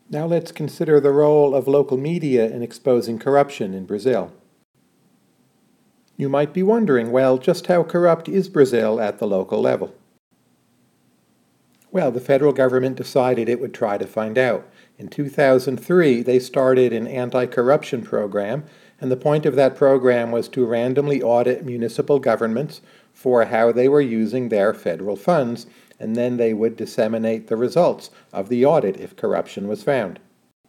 Now let's consider the role of local media in exposing corruption in Brazil. You might be wondering, well, just how corrupt is Brazil at the local level? Well, the federal government decided it would try to find out. In 2003, they started an anti-corruption program, and the point of that program was to randomly audit municipal governments for how they were using their federal funds, and then they would disseminate the results of the audit if corruption was found.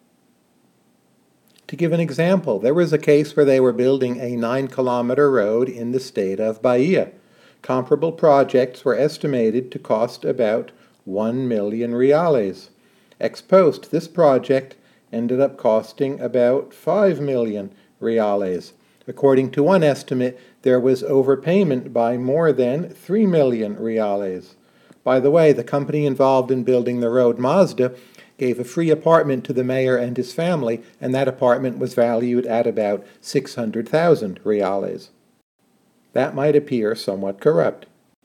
To give an example, there was a case where they were building a 9-kilometer road in the state of Bahia. Comparable projects were estimated to cost about 1 million reales. Ex post, this project ended up costing about 5 million reales. According to one estimate, there was overpayment by more than 3 million reales. By the way, the company involved in building the road, Mazda, gave a free apartment to the mayor and his family, and that apartment was valued at about 600,000 reales. That might appear somewhat corrupt.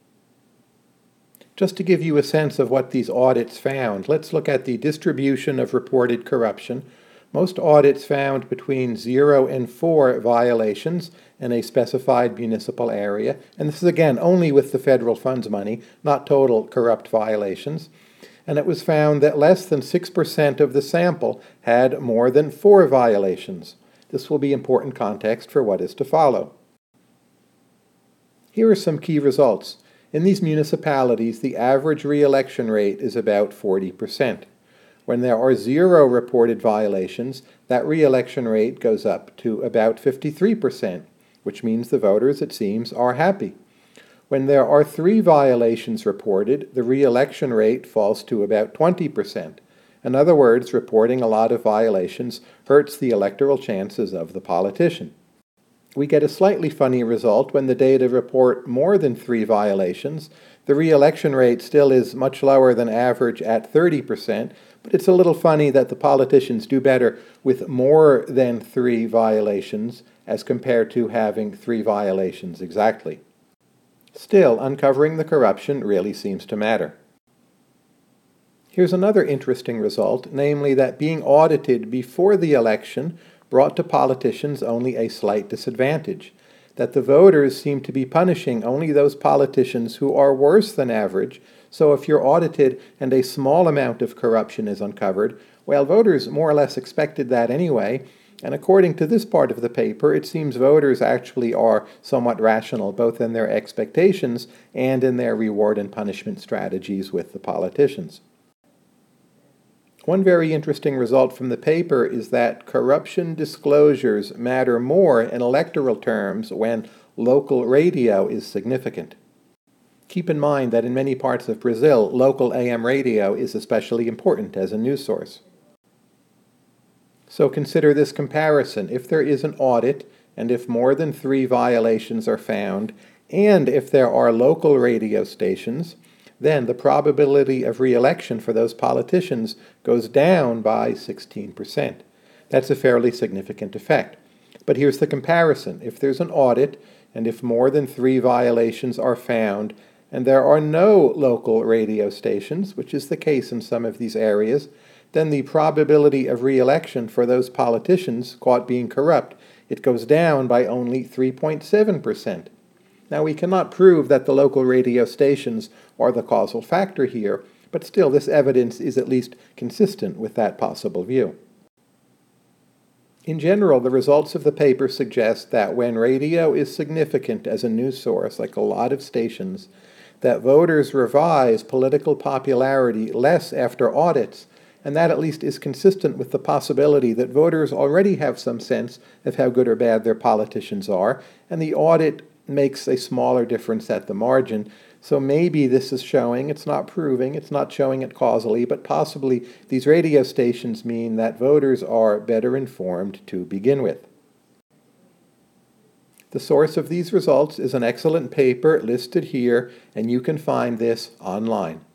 Just to give you a sense of what these audits found, let's look at the distribution of reported corruption. Most audits found between 0 and 4 violations in a specified municipal area, and this is again only with the federal funds money, not total corrupt violations. And it was found that less than 6% of the sample had more than 4 violations. This will be important context for what is to follow. Here are some key results. In these municipalities, the average re-election rate is about 40%. When there are 0 reported violations, that re-election rate goes up to about 53%, which means the voters, it seems, are happy. When there are 3 violations reported, the re-election rate falls to about 20%. In other words, reporting a lot of violations hurts the electoral chances of the politician. We get a slightly funny result when the data report more than 3 violations. The re-election rate still is much lower than average at 30%, but it's a little funny that the politicians do better with more than 3 violations as compared to having 3 violations exactly. Still, uncovering the corruption really seems to matter. Here's another interesting result, namely that being audited before the election brought to politicians only a slight disadvantage, that the voters seem to be punishing only those politicians who are worse than average, so if you're audited and a small amount of corruption is uncovered, well, voters more or less expected that anyway, and according to this part of the paper, it seems voters actually are somewhat rational, both in their expectations and in their reward and punishment strategies with the politicians. One very interesting result from the paper is that corruption disclosures matter more in electoral terms when local radio is significant. Keep in mind that in many parts of Brazil, local AM radio is especially important as a news source. So consider this comparison. If there is an audit, and if more than 3 violations are found, and if there are local radio stations, then the probability of re-election for those politicians goes down by 16%. That's a fairly significant effect. But here's the comparison. If there's an audit, and if more than 3 violations are found, and there are no local radio stations, which is the case in some of these areas, then the probability of re-election for those politicians caught being corrupt, it goes down by only 3.7%. Now, we cannot prove that the local radio stations are the causal factor here, but still this evidence is at least consistent with that possible view. In general, the results of the paper suggest that when radio is significant as a news source, like a lot of stations, that voters revise political popularity less after audits, and that at least is consistent with the possibility that voters already have some sense of how good or bad their politicians are, and the audit makes a smaller difference at the margin. So maybe this is showing, it's not proving, it's not showing it causally, but possibly these radio stations mean that voters are better informed to begin with. The source of these results is an excellent paper listed here, and you can find this online.